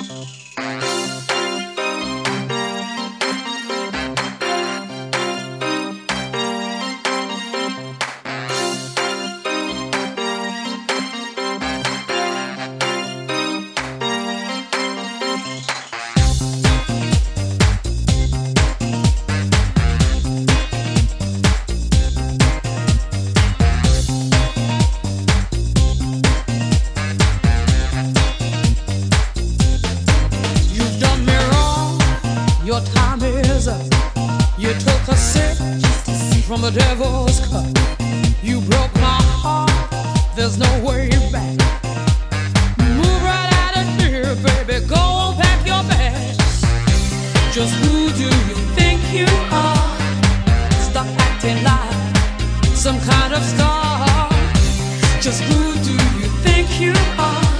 Your time is up. You took a sip from the devil's cup. You broke my heart. There's no way back. Move right out of here, baby. Go and pack your bags. Just who do you think you are? Stop acting like some kind of star. Just who do you think you are?